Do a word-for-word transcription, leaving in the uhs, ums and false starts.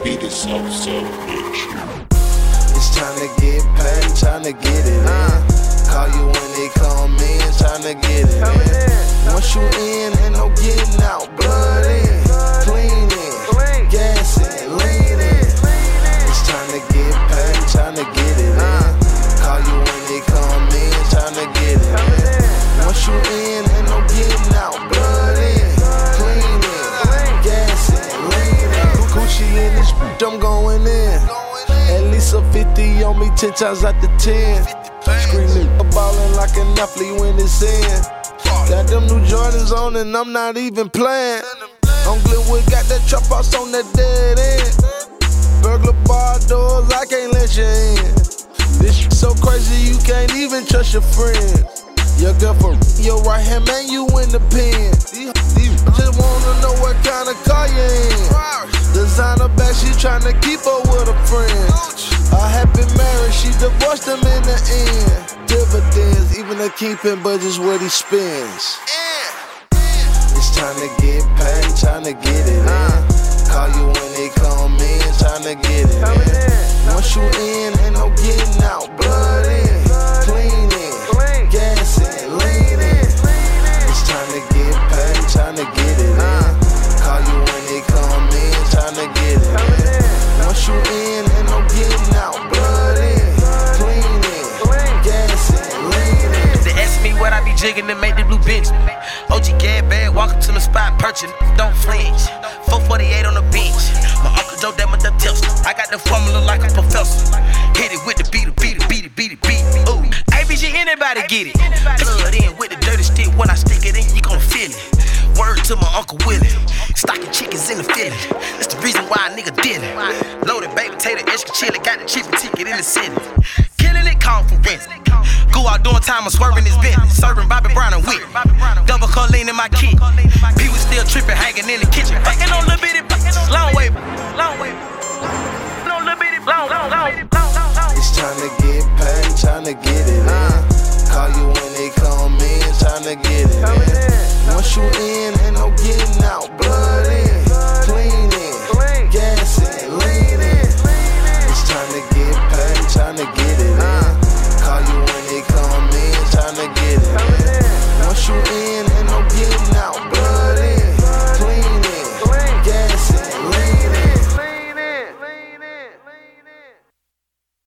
beat is so, so bitch. It's time to get paid, time to get it in. Call you when they come in, time to get it in. Once you in, ain't no getting out. Blood in, clean in, gas in, lean in. It's time to get paid, time to get it in. Call you when they come in, time to get it in. Once you in, ain't no getting out. Blood in, clean in, gas in, lean in. Gucci in this bitch, I'm going in. At least a fifty on me, ten times out the ten. Screaming, ballin' like an athlete when it's in. Got them new Jordans on and I'm not even playing. On Glenwood, got that trap house on that dead end. Burglar bar doors, I can't let you in. This shit so crazy, you can't even trust your friends. Your girlfriend, your right hand man, you in the pen. Just wanna know what kind of car you in. Designer bag, she tryna keep her with a friend. I have been married, she divorced him in the end. Dividends, even the keeping budget's what he spends. It's time to get paid, time to get it in. Call you when they come in, time to get it in. Once you in, ain't no getting out. Blood in, clean in, gas in, lean in. It's time to get paid, time to get it in. Call you when they come in, time to get it in. Once you in, ain't no getting out. Blood in, clean in, gas in, lean in. They ask me what I be jigging to make the blue bench. O G Gad bag, walking to the spot, perching, don't flinch. four forty-eight on the bench. My Uncle Joe, that my the tester. I got the formula like a professor. Hit it with the beat, beat it, beat it, beat it, beat it. Ooh, A B G, anybody get it? Blood in with the dirty stick. When I stick it in, you gon' feel it. Word to my Uncle Willie. Stocking chickens in the Philly. That's the reason why a nigga did it. Loaded baked potato, extra chili, got the cheapest ticket in the city. Killing it, calm for rent. Go out doing time, I'm swerving this Bentley. Serving Bobby Brown and Whip. Double Colleen in my kit. P was still tripping, hanging in the kitchen. Fucking on little bitty, long way, long way. No little bitty, long, long, long. It's time to get paid, time to get it in. Call you when they come in, time to get it in. Once you in, ain't no getting out.